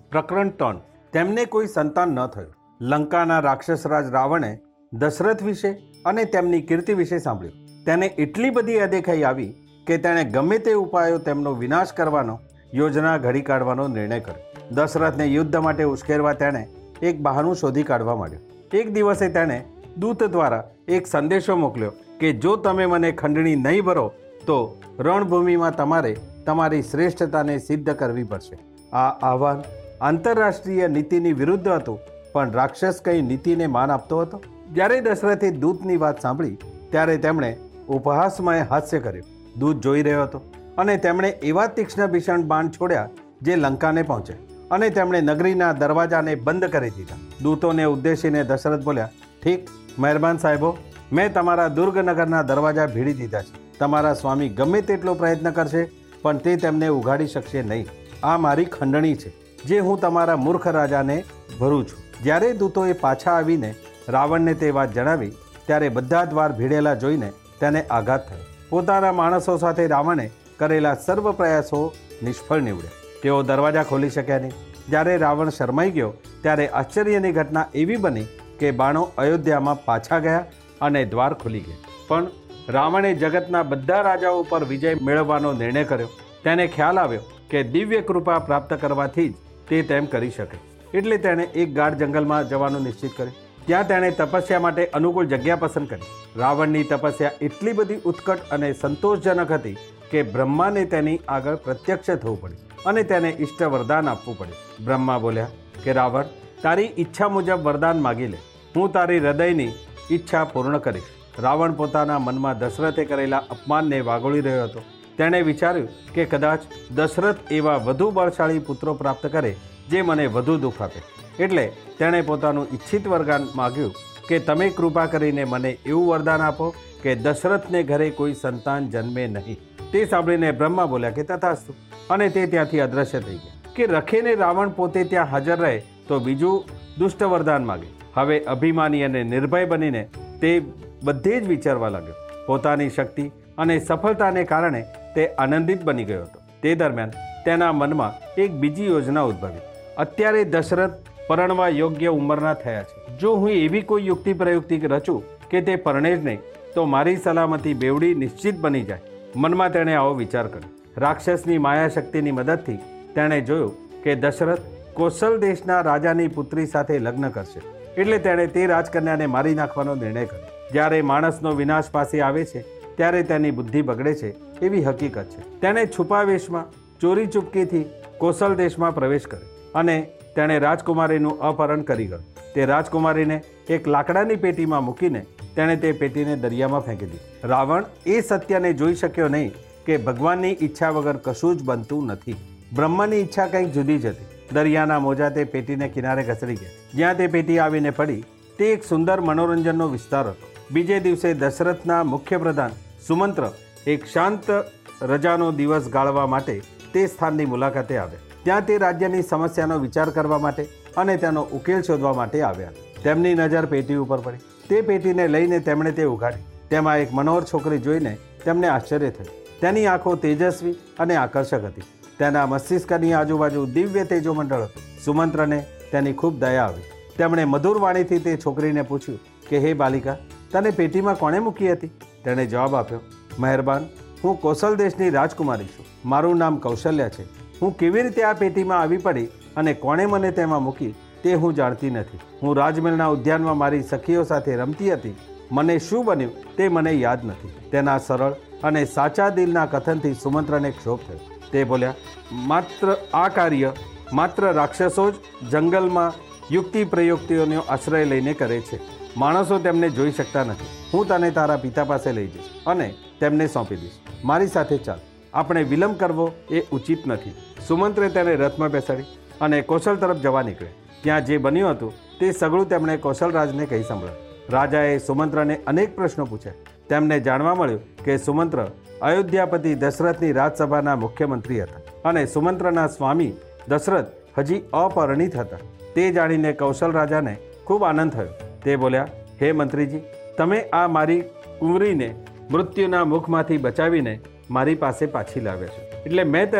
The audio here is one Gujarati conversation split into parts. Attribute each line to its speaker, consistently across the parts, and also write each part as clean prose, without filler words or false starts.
Speaker 1: પ્રકરણ 3 તેમને કોઈ સંતાન ન થયું. લંકાના રાક્ષસરાજ રાવણે દશરથ વિશે અને તેમની કીર્તિ વિશે સાંભળ્યું. તેને એટલી બધી અદેખાઈ આવી કે તેણે ગમે તે ઉપાયો તેમનો વિનાશ કરવાનો યોજના ઘડી કાઢવાનો નિર્ણય કર્યો. દશરથને યુદ્ધ માટે ઉશ્કેરવા તેણે એક બહાનું શોધી કાઢવા માંડ્યું. એક દિવસે તેણે દૂત દ્વારા એક સંદેશો મોકલ્યો કે જો તમે મને ખંડણી નહીં ભરો તો રણભૂમિમાં તમારે તમારી શ્રેષ્ઠતાને સિદ્ધ કરવી પડશે. આ આહવાન આંતરરાષ્ટ્રીય નીતિની વિરુદ્ધ હતું, પણ રાક્ષસ કઈ નીતિને માન આપતો હતો? જ્યારે દશરથે દૂતની વાત સાંભળી ત્યારે તેમણે ઉપહાસમય હાસ્ય કર્યું. દૂત જોઈ રહ્યો હતો અને તેમણે એવા તીક્ષ્ણ ભીષણ બાણ છોડ્યા જે લંકાને પહોંચે અને તેમણે નગરીના દરવાજાને બંધ કરી દીધા. દૂતોને ઉદ્દેશીને દશરથ બોલ્યા, ઠીક મહેરબાન સાહેબો, મેં તમારા દુર્ગનગરના દરવાજા ભીડી દીધા છે. તમારા સ્વામી ગમે તેટલો પ્રયત્ન કરશે પણ તે તેમને ઉઘાડી શકશે નહીં. આ મારી ખંડણી છે જે હું તમારા મૂર્ખ રાજાને ભરું છું. જ્યારે દૂતોએ પાછા આવીને રાવણને તે વાત જણાવી ત્યારે બધા દ્વાર ભીડેલા જોઈને તેને આઘાત થયો. પોતાના માણસો સાથે રાવણે કરેલા સર્વ પ્રયાસો નિષ્ફળ નીવડ્યા. તેઓ દરવાજા ખોલી શક્યા નહીં. જ્યારે રાવણ શરમાઈ ગયો ત્યારે આશ્ચર્યની ઘટના એવી બની કે બાણો અયોધ્યામાં પાછા ગયા અને દ્વાર ખુલી ગયા. પણ રાવણે જગતના બધા રાજાઓ પર વિજય મેળવવાનો નિર્ણય કર્યો. તેને ખ્યાલ આવ્યો કે દિવ્ય કૃપા પ્રાપ્ત કરવાથી જ તે તેમ કરી શકે. એટલે તેણે એક ગાઢ જંગલમાં જવાનું નિશ્ચિત કર્યું. ત્યાં તેણે તપસ્યા માટે અનુકૂળ જગ્યા પસંદ કરી. રાવણની તપસ્યા એટલી બધી ઉત્કટ અને સંતોષજનક હતી કે બ્રહ્માને તેની આગળ પ્રત્યક્ષ થવું પડ્યું અને તેને ઇષ્ટ વરદાન આપવું પડ્યું. બ્રહ્મા બોલ્યા કે રાવણ, તારી ઈચ્છા મુજબ વરદાન માગી લે, હું તારી હૃદયની ઈચ્છા પૂર્ણ કરીશ. રાવણ પોતાના મનમાં દશરથે કરેલા અપમાનને વાગોળી રહ્યો હતો. તેણે વિચાર્યું કે કદાચ દશરથ એવા વધુ બળશાળી પુત્રો પ્રાપ્ત કરે જે મને વધુ દુઃખ આપે. એટલે તેણે પોતાનું ઈચ્છિત વરદાન માગ્યું કે તમે કૃપા કરીને મને એવું વરદાન આપો કે દશરથને ઘરે કોઈ સંતાન જન્મે નહીં. તે સાંભળીને બ્રહ્મા બોલ્યા કે તથાસ્તુ, અને તે ત્યાંથી અદ્રશ્ય થઈ ગયા. કે રખેને રાવણ પોતે ત્યાં હાજર રહે તો બીજું દુષ્ટ વરદાન માગે. હવે અભિમાની અને નિર્ભય બનીને તે બધે જ વિચારવા લાગ્યો. પોતાની શક્તિ અને સફળતાને કારણે તે આનંદિત બની ગયો હતો. તે દરમિયાન તેના મનમાં એક બીજી યોજના ઉદ્ભવી. અત્યારે દશરથ પરણવા યોગ્ય ઉંમરના થયા છે. જો હું એવી કોઈ યુક્તિ પ્રયુક્તિ રચું કે તે પરણે જ નહીં તો મારી સલામતી બેવડી નિશ્ચિત બની જાય. મનમાં તેણે આવો વિચાર કર્યો. રાક્ષસની માયાશક્તિની મદદથી તેણે જોયું કે દશરથ કૌશલ દેશના રાજાની પુત્રી સાથે લગ્ન કરશે. એટલે તેણે તે રાજકન્યાને મારી નાખવાનો નિર્ણય કર્યો. જ્યારે માણસનો વિનાશ પાસે આવે છે ત્યારે તેની બુદ્ધિ બગડે છે એવી હકીકત છે. તેણે છુપાવેશમાં ચોરી ચૂપકીથી કૌશલ દેશમાં પ્રવેશ કર્યો અને તેણે રાજકુમારીનું અપહરણ કરી ગયું. તે રાજકુમારીને એક લાકડાની પેટીમાં મૂકીને તેણે તે પેટીને દરિયામાં ફેંકી દીધી. રાવણ એ સત્યને જોઈ શક્યો નહીં કે ભગવાનની ઈચ્છા વગર કશું જ બનતું નથી. બ્રહ્માની ઈચ્છા કંઈક જુદી જ હતી. દરિયાના મોજા તે પેટીને કિનારે ઘસડી ગયા. જ્યાં તે પેટી આવીને પડી તે એક સુંદર મનોરંજનનો વિસ્તાર હતો. બીજે દિવસે દશરથના મુખ્ય પ્રધાન સુમંત્ર એક શાંત રજાનો દિવસ ગાળવા માટે તે સ્થાનની મુલાકાતે આવ્યા. ત્યાં તે રાજ્યની સમસ્યાનો વિચાર કરવા માટે અને તેનો ઉકેલ શોધવા માટે આવ્યા. તેમની નજર પેટી ઉપર પડી. તે પેટીને લઈને તેમણે તે ઉઘાડી. તેમાં એક મનોહર છોકરી જોઈને તેમને આશ્ચર્ય થયું. તેની આંખો તેજસ્વી અને આકર્ષક હતી. તેના મસ્તિષ્કની આજુબાજુ દિવ્ય તેજોમંડળ હતું. સુમંત્રને તેની ખૂબ દયા આવી. તેમણે મધુર વાણીથી તે છોકરીને પૂછ્યું કે હે બાલિકા, તને પેટીમાં કોણે મૂકી હતી? તેણે જવાબ આપ્યો, મહેરબાન, હું કૌશલ દેશની રાજકુમારી છું. મારું નામ કૌશલ્યા છે. હું કેવી રીતે આ પેટીમાં આવી પડી અને કોણે મને તેમાં મૂકી તે હું જાણતી નથી. હું રાજમહેલના ઉદ્યાનમાં મારી સખીઓ સાથે રમતી હતી. મને શું બન્યું તે મને યાદ નથી. તેના સરળ અને સાચા દિલના કથનથી સુમંત્રને ક્ષોભ થયો. તે બોલ્યા, માત્ર આ કાર્ય માત્ર રાક્ષસો જ જંગલમાં યુક્તિ પ્રયુક્તિઓનો આશ્રય લઈને કરે છે. માણસો તેમને જોઈ શકતા નથી. હું તને તારા પિતા પાસે લઈ જઈશ અને તેમને સોંપી દઈશ. મારી સાથે ચાલ. આપણે વિલંબ કરવો એ ઉચિત નથી. સુમંત્રે તેને રથમાં બેસાડી અને કૌશલ તરફ જવા નીકળ્યા. ત્યાં જે બન્યું હતું તે સગળું તેમણે કૌશલરાજને કહી સંભળાવ્યું. રાજાએ સુમંત્રને અનેક પ્રશ્નો પૂછ્યા. તેમને જાણવા મળ્યું કે સુમંત્ર અયોધ્યાપતિ દશરથની રાજસભાના મુખ્યમંત્રી હતા અને સુમંત્રના સ્વામી દશરથ હજી અપરિણીત હતા. તે જાણીને કૌશલ રાજાને ખૂબ આનંદ થયો. તે બોલ્યા, હે મંત્રીજી, તમે આ મારી કુંવરીને મૃત્યુના મુખમાંથી બચાવીને મારી પાસે પાછી લાવ્યા છે. એટલે મેં તેને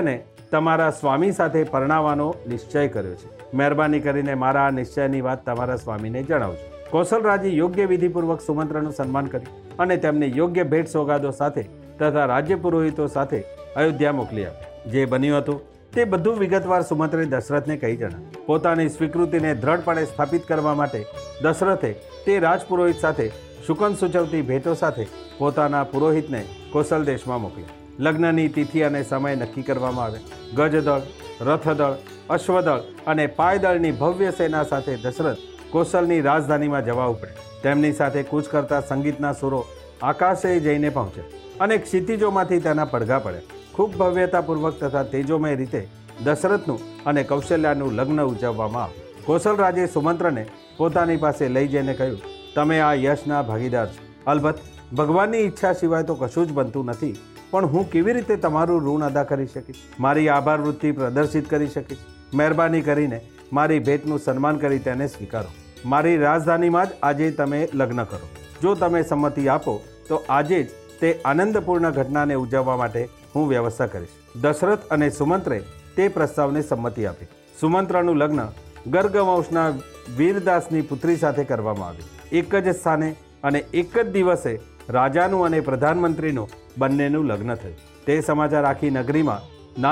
Speaker 1: તમારા સ્વામી સાથે પરણાવવાનો નિશ્ચય કર્યો છે. મહેરબાની કરીને મારા આ નિશ્ચયની વાત તમારા સ્વામીને જણાવજો. કૌશલરાજે યોગ્ય વિધિપૂર્વક સુમંત્રાનું સન્માન કર્યું અને તેમને યોગ્ય ભેટ સોગાદો સાથે તથા રાજ્ય પુરોહિતો સાથે અયોધ્યા મોકલી આપ્યા. જે બન્યું હતું તે બધું વિગતવાર સુમંત્રે દશરથને કહી જણાવ્યું. પોતાની સ્વીકૃતિને દ્રઢપણે સ્થાપિત કરવા માટે દશરથે તે રાજપુરોહિત સાથે શુકન સૂચવતી ભેટો સાથે પોતાના પુરોહિતને કૌશલ દેશમાં મોકલ્યા. લગ્નની તિથિ અને સમય નક્કી કરવામાં આવે. ગજદળ, રથદળ, અશ્વદળ અને પાયદળની ભવ્ય સેના સાથે દશરથ કૌશલની રાજધાનીમાં જવા ઉપડે. તેમની સાથે કૂચ કરતા સંગીતના સુરો આકાશે જઈને પહોંચે અને ક્ષિતિજોમાંથી તેના પડઘા પડે. ખૂબ ભવ્યતાપૂર્વક તથા તેજોમય રીતે દશરથનું અને કૌશલ્યાનું લગ્ન ઉજવવામાં આવ્યું. કૌશલરાજે સુમંત્રને પોતાની પાસે લઈ જઈને કહ્યું, તમે આ યશના ભાગીદાર છો. અલબત્ત ભગવાનની ઈચ્છા સિવાય તો કશું જ બનતું નથી, પણ હું કેવી રીતે તમારું ઋણ અદા કરી શકીશ? મારી આભાર વૃત્તિ પ્રદર્શિત કરી શકીશ? મહેરબાની કરીને મારી ભેટનું સન્માન કરી તેને સ્વીકારો. મારી રાજધાનીમાં જ આજે તમે લગ્ન કરો. જો તમે સંમતિ આપો તો આજે જ તે આનંદપૂર્ણ ઘટનાને ઉજવવા માટે હું વ્યવસ્થા કરીશ. દશરથ અને સુમંત્રે તે પ્રસ્તાવને સંમતિ આપી. સુમંત્રાનું લગ્ન ગર્ગ વંશના વીરદાસની પુત્રી સાથે કરવામાં આવ્યું. એક જ સ્થાને અને એક જ દિવસે રાજાનું અને પ્રધાનમંત્રીનું બંનેનું લગ્ન થયું. તે સમાચાર આખી નગરીમાં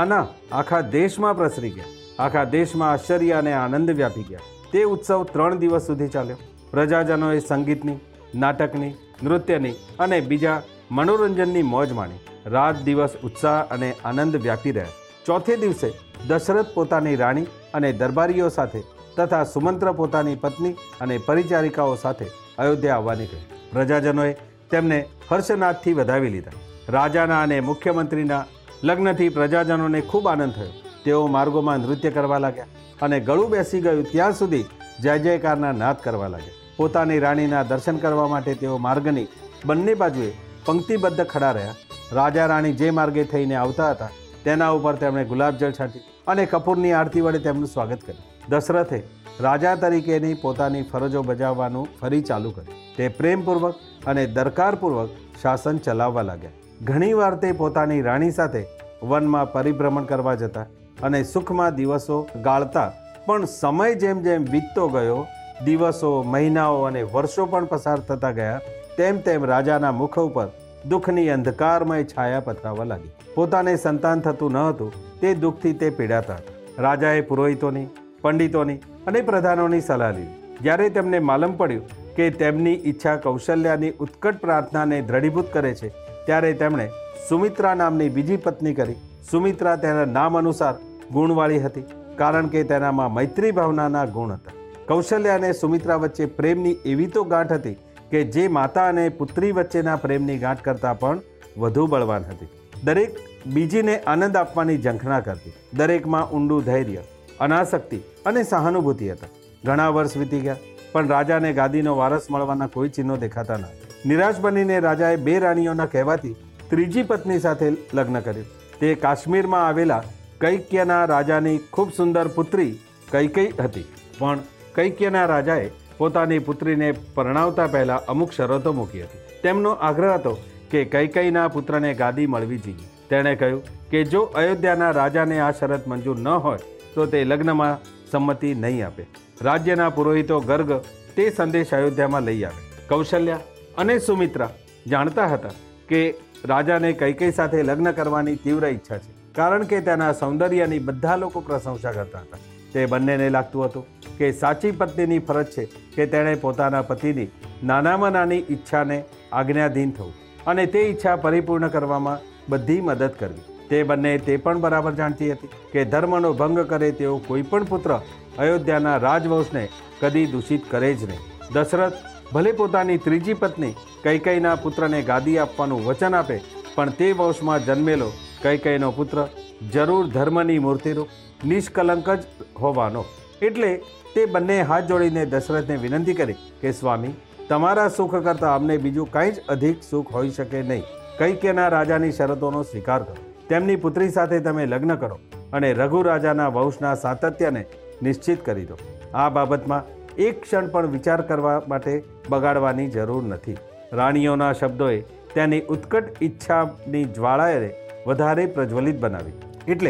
Speaker 1: આખા દેશમાં પ્રસરી ગયા. આખા દેશમાં આશ્ચર્ય અને આનંદ વ્યાપી ગયા. તે ઉત્સવ 3 દિવસ સુધી ચાલ્યો. પ્રજાજનોએ સંગીતની, નાટકની, નૃત્યની અને બીજા મનોરંજનની મોજ માણી. રાત દિવસ ઉત્સાહ અને આનંદ વ્યાપી રહ્યા. ચોથે દિવસે દશરથ પોતાની રાણી અને દરબારીઓ સાથે તથા સુમંત્ર પોતાની પત્ની અને પરિચારિકાઓ સાથે અયોધ્યા આવવા નીકળ્યા. પ્રજાજનોએ તેમને હર્ષનાદથી વધાવી લીધા. રાજાના અને મુખ્યમંત્રીના લગ્નથી પ્રજાજનોને ખૂબ આનંદ થયો. તેઓ માર્ગોમાં નૃત્ય કરવા લાગ્યા અને ગળું બેસી ગયું ત્યાં સુધી જય જયકારના નાદ કરવા લાગ્યા. પોતાની રાણીના દર્શન કરવા માટે તેઓ માર્ગની બંને બાજુએ પંક્તિબદ્ધ ખડા રહ્યા. રાજા રાણી જે માર્ગે થઈને આવતા હતા તેના ઉપર તેમણે ગુલાબજળ છાંટી અને કપૂરની આરતી વડે તેમનું સ્વાગત કર્યું. દશરથે રાજા તરીકેની પોતાની ફરજો બજાવવાનું ફરી ચાલુ કર્યું. તે પ્રેમપૂર્વક અને દરકારપૂર્વક શાસન ચલાવવા લાગ્યા. ઘણીવાર તે પોતાની રાણી સાથે વનમાં પરિભ્રમણ કરવા જતા અને સુખમાં દિવસો ગાળતા, પણ સમય જેમ જેમ વીતતો ગયો, દિવસો, મહિનાઓ અને વર્ષો પણ પસાર થતા ગયા, તેમ તેમ રાજાના મુખ ઉપર દુઃખની અંધકારમય છાયા પથરાવા લાગી. પોતાને સંતાન થતું ન હતું તે દુઃખથી તે પીડાતા હતા. રાજાએ પુરોહિતોની, પંડિતોની અને પ્રધાનોની સલાહ લીધી. જ્યારે તેમને માલમ પડ્યું કે તેમની ઈચ્છા કૌશલ્યાની ઉત્કટ પ્રાર્થનાને દ્રઢીભૂત કરે છે, ત્યારે તેમણે સુમિત્રા નામની બીજી પત્ની કરી. સુમિત્રા તેના નામ અનુસાર ગુણવાળી હતી, કારણ કે તેનામાં મૈત્રી ભાવનાના ગુણ હતા. કૌશલ્યા અને સુમિત્રા વચ્ચે પ્રેમની એવી તો ગાંઠ હતી કે જે માતા અને પુત્રી વચ્ચેના પ્રેમની ગાંઠ કરતાં પણ વધુ બળવાન હતી. દરેક બીજીને આનંદ આપવાની ઝંખના કરતી. દરેકમાં ઊંડું ધૈર્ય, અનાસક્તિ અને સહાનુભૂતિ હતા. ઘણા વર્ષ વીતી ગયા, પણ રાજાને ગાદીનો વારસ મળવાના કોઈ ચિહ્નો દેખાતા ન. નિરાશ બનીને રાજાએ 2 રાણીઓના કહેવાથી ત્રીજી પત્ની સાથે લગ્ન કર્યું. તે કાશ્મીરમાં આવેલા કૈક્યના રાજાની ખૂબ સુંદર પુત્રી કૈકેયી હતી. પણ કૈક્યના રાજાએ પોતાની પુત્રીને પરણાવતા પહેલાં અમુક શરતો મૂકી હતી. તેમનો આગ્રહ હતો કે કૈકેયીના પુત્રને ગાદી મળવી જોઈએ. તેણે કહ્યું કે જો અયોધ્યાના રાજાને આ શરત મંજૂર ન હોય તો તે લગ્નમાં સંમતિ નહીં આપે. રાજ્યના પુરોહિતો ગર્ગ તે સંદેશ અયોધ્યામાં લઈ આવે. કૌશલ્યા અને સુમિત્રા જાણતા હતા કે રાજાને કૈકેયી સાથે લગ્ન કરવાની તીવ્ર ઈચ્છા છે, કારણ કે તેના સૌંદર્યની બધા લોકો પ્રશંસા કરતા હતા. તે બંનેને લાગતું હતું કે સાચી પત્નીની ફરજ છે કે તેણે પોતાના પતિની નાનામાં નાની ઈચ્છાને આજ્ઞાધીન થવું અને તે ઈચ્છા પરિપૂર્ણ કરવામાં બધી મદદ કરવી. તે બંને તે પણ બરાબર જાણતી હતી કે ધર્મનો ભંગ કરે તેવો કોઈ પણ પુત્ર અયોધ્યાના રાજવંશને કદી દૂષિત કરે જ નહીં. દશરથ ભલે પોતાની ત્રીજી પત્ની કૈકેયીના પુત્રને ગાદી આપવાનું વચન આપે, પણ તે વંશમાં જન્મેલો કૈકેયીનો પુત્ર જરૂર ધર્મની મૂર્તિરૂપ નિષ્કલંક જ હોવાનો. એટલે તે બંને હાથ જોડીને દશરથને વિનંતી કરી કે સ્વામી, તમારા સુખ કરતાં અમને બીજું કાંઈ જ અધિક સુખ હોઈ શકે નહીં. કૈકેયના રાજાની શરતોનો સ્વીકાર કરો. તેમની પુત્રી સાથે તમે લગ્ન કરો અને રઘુ રાજાના વંશના સાતત્યને નિશ્ચિત કરી દો. આ બાબતમાં એક ક્ષણ પણ વિચાર કરવા માટે બગાડવાની જરૂર નથી. રાણીઓના શબ્દોએ તેની ઉત્કટ ઈચ્છાની જ્વાળાએ વધારે પ્રજ્વલિત બનાવી. એટલે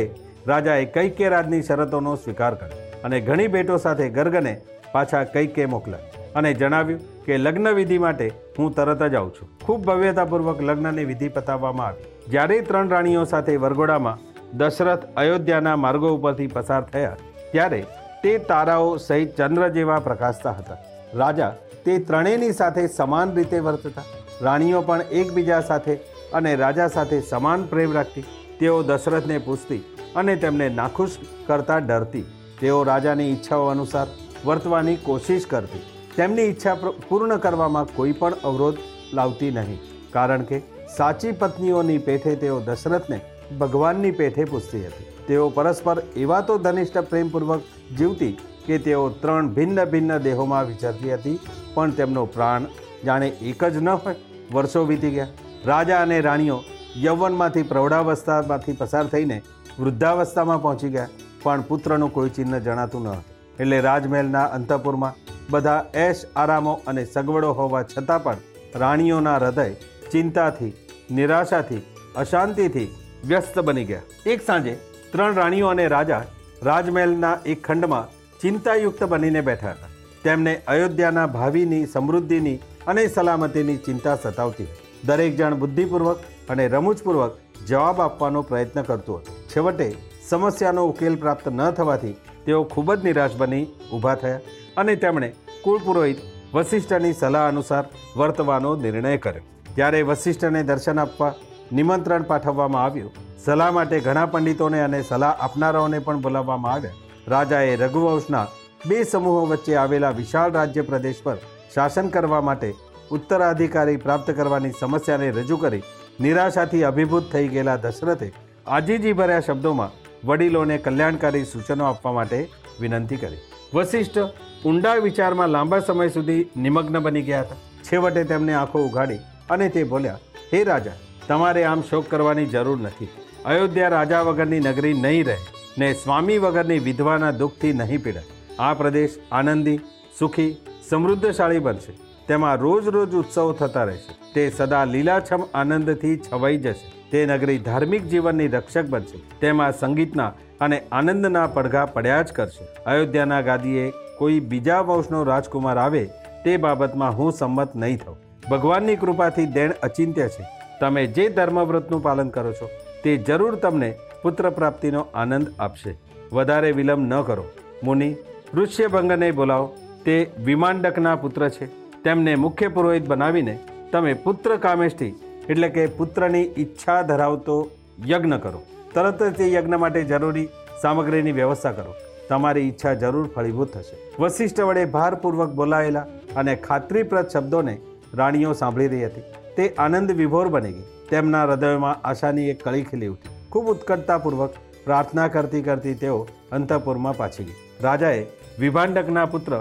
Speaker 1: રાજાએ કૈકેય રાજની શરતોનો સ્વીકાર કર્યો અને ઘણી ભેટો સાથે ગર્ગને પાછા કૈકેય મોકલ્યા અને જણાવ્યું કે લગ્ન વિધિ માટે હું તરત જ આવું છું. ખૂબ ભવ્યતાપૂર્વક લગ્નની વિધિ પતાવવામાં આવી. જ્યારે 3 રાણીઓ સાથે વરઘોડામાં દશરથ અયોધ્યાના માર્ગો ઉપરથી પસાર થયા ત્યારે તે તારાઓ સહિત ચંદ્ર જેવા પ્રકાશતા હતા. રાજા તે ત્રણેયની સાથે સમાન રીતે વર્તતા. રાણીઓ પણ એકબીજા સાથે અને રાજા સાથે સમાન પ્રેમ રાખતી. તેઓ દશરથને પૂછતી અને તેમને નાખુશ કરતા ડરતી. તેઓ રાજાની ઈચ્છાઓ અનુસાર વર્તવાની કોશિશ કરતી. તેમની ઈચ્છા પૂર્ણ કરવામાં કોઈ પણ અવરોધ લાવતી નહીં, કારણ કે સાચી પત્નીઓની પેઠે તેઓ દશરથને ભગવાનની પેઠે પૂછતી હતી. તેઓ પરસ્પર એવા તો ઘનિષ્ઠ પ્રેમપૂર્વક જીવતી કે તેઓ 3 ભિન્ન ભિન્ન દેહોમાં વિચરતી હતી, પણ તેમનો પ્રાણ જાણે એક જ ન હોય. વર્ષો વીતી ગયા. રાજા અને રાણીઓ યૌવનમાંથી પ્રૌઢાવસ્થામાંથી પસાર થઈને વૃદ્ધાવસ્થામાં પહોંચી ગયા, પણ પુત્રનું કોઈ ચિહ્ન જણાતું ન હતું. એટલે રાજમહેલના અંતઃપુરમાં બધા એશ આરામો અને સગવડો હોવા છતાં પણ રાણીઓના હૃદય ચિંતાથી, નિરાશાથી, અશાંતિથી વ્યસ્ત બની ગયા. એક સાંજે 3 રાણીઓ અને રાજા રાજમહેલના એક ખંડમાં ચિંતાયુક્ત બનીને બેઠા હતા. તેમને અયોધ્યાના ભાવિની, સમૃદ્ધિની અને સલામતીની ચિંતા સતાવતી. દરેક જણ બુદ્ધિપૂર્વક અને રમૂજપૂર્વક જવાબ આપવાનો પ્રયત્ન કરતું હતું. છેવટે સમસ્યાનો ઉકેલ પ્રાપ્ત ન થવાથી તેઓ ખૂબ જ નિરાશ બની ઊભા થયા અને તેમણે કુળપુરોહિત વસિષ્ઠની સલાહ અનુસાર વર્તવાનો નિર્ણય કર્યો. ત્યારે વસિષ્ઠને દર્શન આપવા નિમંત્રણ પાઠવવામાં આવ્યું. સલાહ માટે ઘણા પંડિતોને અને સલાહ આપનારાઓને પણ બોલાવવામાં આવ્યા. રાજાએ રઘુવંશના 2 સમૂહો વચ્ચે આવેલા વિશાળ રાજ્ય પ્રદેશ પર શાસન કરવા માટે ઉત્તરાધિકારી પ્રાપ્ત કરવાની સમસ્યાને રજૂ કરી નિરાશાથી અભિભૂત થઈ ગયેલા દશરથે આજીજીભર્યા શબ્દોમાં વડીલોને કલ્યાણકારી સૂચનો આપવા માટે વિનંતી કરી. વસિષ્ઠ ઊંડા વિચારમાં લાંબા સમય સુધી નિમગ્ન બની ગયા હતા. છેવટે તેમને આંખો ઉઘાડી અને તે બોલ્યા, હે રાજા, તમારે આમ શોક કરવાની જરૂર નથી. અયોધ્યા રાજા વગરની નગરી નહીં રહે ને સ્વામી વગરની વિધવાના દુઃખથી નહીં પીડાય. આ પ્રદેશ આનંદી, સુખી, સમૃદ્ધશાળી બનશે. તેમાં રોજ રોજ ઉત્સવો થતા રહેશે. તે સદા લીલાછમ આનંદથી છવાઈ જશે. તે નગરી ધાર્મિક જીવનની રક્ષક બનશે. તેમાં સંગીતના અને આનંદના પડઘા પડ્યા જ કરશે. અયોધ્યાના ગાદીએ કોઈ બીજા વંશનો રાજકુમાર આવે તે બાબતમાં હું સંમત નહીં થઉં. ભગવાનની કૃપાથી દેણ અચિંત્ય છે. તમે જે ધર્મવ્રતનું પાલન કરો છો તે જરૂર તમને પુત્ર પ્રાપ્તિનો આનંદ આપશે. વધારે વિલંબ ન કરો. મુનિ, ઋષ્યભંગને બોલાવો. તે વિમાંડકના પુત્ર છે. તેમને મુખ્ય પુરોહિત બનાવીને તમે પુત્ર કામેષ્ટિ એટલે કે પુત્રની ઈચ્છા ધરાવતો યજ્ઞ કરો. તરત જ તે યજ્ઞ માટે જરૂરી સામગ્રીની વ્યવસ્થા કરો. તમારી ઈચ્છા જરૂર ફળીભૂત થશે. વસિષ્ઠ વડે ભારપૂર્વક બોલાયેલા અને ખાતરીપ્રદ શબ્દોને રાણીઓ સાંભળી રહી હતી. તે આનંદ વિભોર બની ગઈ. તેમના હૃદયમાં આશાની એક કળી ખીલી ઉઠી. ખૂબ ઉત્કટતાપૂર્વક પ્રાર્થના કરતી કરતી તેઓ અંતઃપુરમાં પાછી ગઈ. રાજાએ વિભાંડકના પુત્ર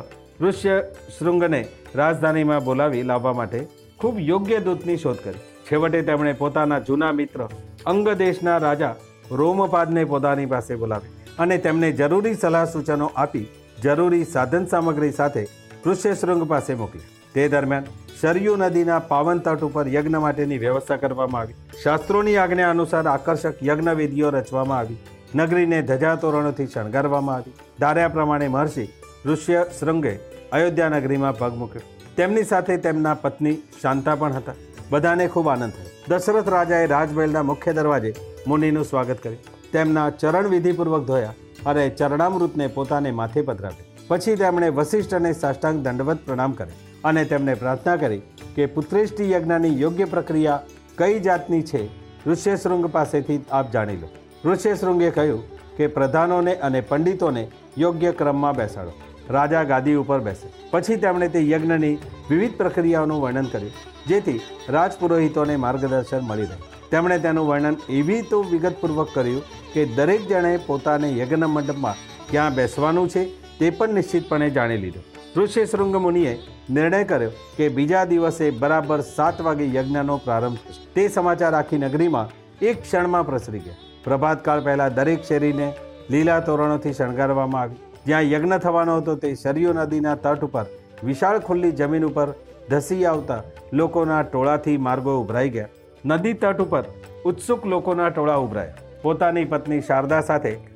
Speaker 1: ઋષ્યશૃંગને રાજધાનીમાં બોલાવી લાવવા માટે ખૂબ યોગ્ય દૂતની શોધ કરી. છેવટે તેમણે પોતાના જૂના મિત્ર અંગ દેશના રાજા રોમપાદને પોતાની પાસે બોલાવી અને તેમને જરૂરી સલાહ સૂચનો આપી જરૂરી સાધન સામગ્રી સાથે ઋષ્યશૃંગ પાસે મોકલી. તે દરમિયાન સરયુ નદીના પાવન તટ ઉપર યજ્ઞ માટેની વ્યવસ્થા કરવામાં આવી. શાસ્ત્રોની આજ્ઞા અનુસાર આકર્ષક યજ્ઞવેદીઓ રચવામાં આવી. નગરીને ધજા તોરણોથી શણગારવામાં આવી. ધાર્યા પ્રમાણે મહર્ષિ ઋષ્યશૃંગે અયોધ્યા નગરીમાં પગ મૂક્યો. તેમની સાથે તેમના પત્ની શાંતા પણ હતા. બધાને ખૂબ આનંદ થયો. દશરથ રાજાએ રાજમહેલના મુખ્ય દરવાજે મુનિનું સ્વાગત કર્યું. તેમના ચરણ વિધિપૂર્વક ધોયા અને ચરણામૃતને પોતાને માથે પધરાવ્યા. પછી તેમણે વસિષ્ઠને સાષ્ટાંગ દંડવત પ્રણામ કર્યો અને તેમને પ્રાર્થના કરી કે પુત્રેષ્ટિ યજ્ઞની યોગ્ય પ્રક્રિયા કઈ જાતની છે ઋષ્યશૃંગ પાસેથી આપ જાણી લો. ઋષ્યશૃંગે કહ્યું કે પ્રધાનોને અને પંડિતોને યોગ્ય ક્રમમાં બેસાડો. રાજા ગાદી ઉપર બેસે. પછી તેમણે તે યજ્ઞની વિવિધ પ્રક્રિયાઓનું વર્ણન કર્યું જેથી રાજપુરોહિતોને માર્ગદર્શન મળી રહે. તેમણે તેનું વર્ણન એવી તો વિગતપૂર્વક કર્યું કે દરેક જણે પોતાને યજ્ઞ મંડપમાં ક્યાં બેસવાનું છે તે પણ નિશ્ચિતપણે જાણી લીધું. ઋષ્યશૃંગ મુનિએ નિર્ણય કર્યો કે બીજા દિવસે બરાબર 7 વાગે યજ્ઞનો પ્રારંભ થશે. તે સમાચાર આખી નગરીમાં એક ક્ષણમાં પ્રસરી ગયા. પ્રભાતકાળ પહેલાં દરેક શેરીને લીલા તોરણોથી શણગારવામાં આવી. જ્યાં યજ્ઞ થવાનો હતો તે સરયુ નદીના તટ ઉપર વિશાળ ખુલ્લી જમીન ઉપર ધસી આવતા લોકોના ટોળાથી માર્ગો ઉભરાઈ ગયા. નદી તટ ઉપર ઉત્સુક લોકોના ટોળા ઉભરાયા. પોતાની પત્ની શારદા સાથે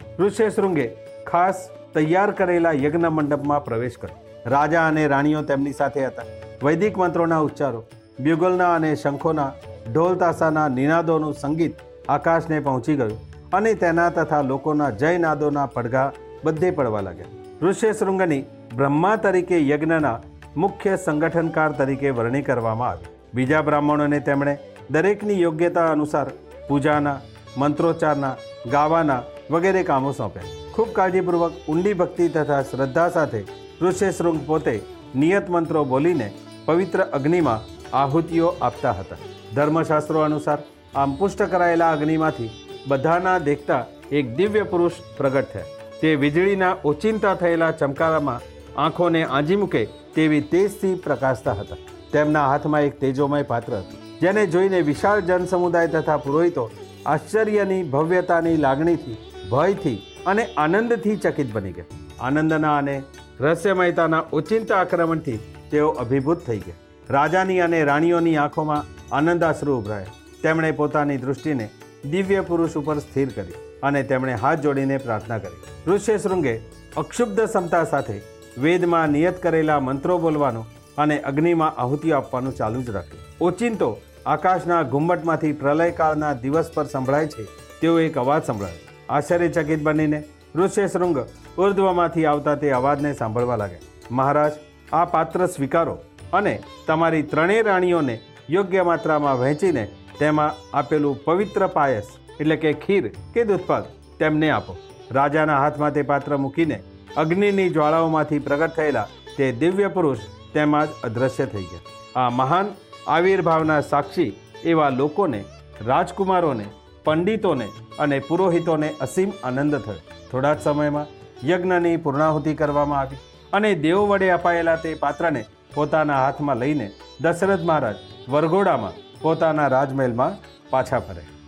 Speaker 1: ઋષ્યશૃંગે ખાસ તૈયાર કરેલા યજ્ઞ મંડપમાં પ્રવેશ કર્યો. રાજા અને રાણીઓ તેમની સાથે હતા. વૈદિક મંત્રોના ઉચ્ચારો, બ્યુગલના અને શંખોના, ઢોલ તાસાના નિનાદોનું સંગીત આકાશને પહોંચી ગયું અને તેના તથા લોકોના જયનાદોના પડઘા બધે પડવા લાગ્યા. ઋષ્યશૃંગની બ્રહ્મા તરીકે યજ્ઞના મુખ્ય સંગઠનકાર તરીકે વરણી કરવામાં આવી. બીજા બ્રાહ્મણોને તેમણે દરેકની યોગ્યતા અનુસાર પૂજાના, મંત્રોચ્ચારના, ગાવાના વગેરે કામો સોંપ્યા. ખૂબ કાળજીપૂર્વક ઊંડી ભક્તિ તથા શ્રદ્ધા સાથે ઋષ્યશૃંગ પોતે નિયત મંત્રો બોલીને પવિત્ર અગ્નિમાં આહુતિઓ આપતા હતા. ધર્મશાસ્ત્રો અનુસાર આમ પુષ્ટ કરાયેલા અગ્નિમાંથી બધાના દેખતા એક દિવ્ય પુરુષ પ્રગટ થયા. તે વીજળીના ઓચિંતા થયેલા ચમકારામાં આંખોને આંજી મૂકે તેવી તેજથી પ્રકાશતા હતા. તેમના હાથમાં એક તેજોમય પાત્ર હતું, જેને જોઈને વિશાળ જનસમુદાય તથા પુરોહિતો આશ્ચર્યની, ભવ્યતાની લાગણીથી, ભયથી અને આનંદથી ચકિત બની ગયા. આનંદના અને રહસ્યમયતાના ઓચિંતા આક્રમણથી તેઓ અભિભૂત થઈ ગયા. રાજાની અને રાણીઓની આંખોમાં આનંદાશ્રુ ઉભરાયા. તેમણે પોતાની દૃષ્ટિને દિવ્ય પુરુષ ઉપર સ્થિર કરી અને તેમણે હાથ જોડીને પ્રાર્થના કરી. ઋષ્યશૃંગે અક્ષુબ્ધ ક્ષમતા સાથે વેદમાં નિયત કરેલા મંત્રો બોલવાનું અને અગ્નિમાં આહુતિ આપવાનું ચાલુ જ રાખ્યું. ઓચિંતો આકાશના ઘુમ્મટમાંથી પ્રલયકાળના દિવસ પર સંભળાય છે તેવો એક અવાજ સંભળાયો. આશ્ચર્યચકિત બનીને ઋષ્યશૃંગ ઉર્ધ્વમાંથી આવતા તે અવાજને સાંભળવા લાગ્યા. મહારાજ, આ પાત્ર સ્વીકારો અને તમારી ત્રણેય રાણીઓને યોગ્ય માત્રામાં વહેંચીને તેમાં આપેલું પવિત્ર પાયસ એટલે કે ખીર કે દૂધપાક તેમને આપો. રાજાના હાથમાં તે પાત્ર મૂકીને અગ્નિની જ્વાળાઓમાંથી પ્રગટ થયેલા તે દિવ્ય પુરુષ તેમાં જ અદૃશ્ય થઈ ગયા. આ મહાન આવિર્ભાવના સાક્ષી એવા લોકોને, રાજકુમારોને, પંડિતોને અને પુરોહિતોને અસીમ આનંદ થયો. થોડા જ સમયમાં યજ્ઞની પૂર્ણાહુતિ કરવામાં આવી અને દેવો વડે અપાયેલા તે પાત્રને પોતાના હાથમાં લઈને દશરથ મહારાજ વરઘોડામાં પોતાના રાજમહેલમાં પાછા ફર્યા.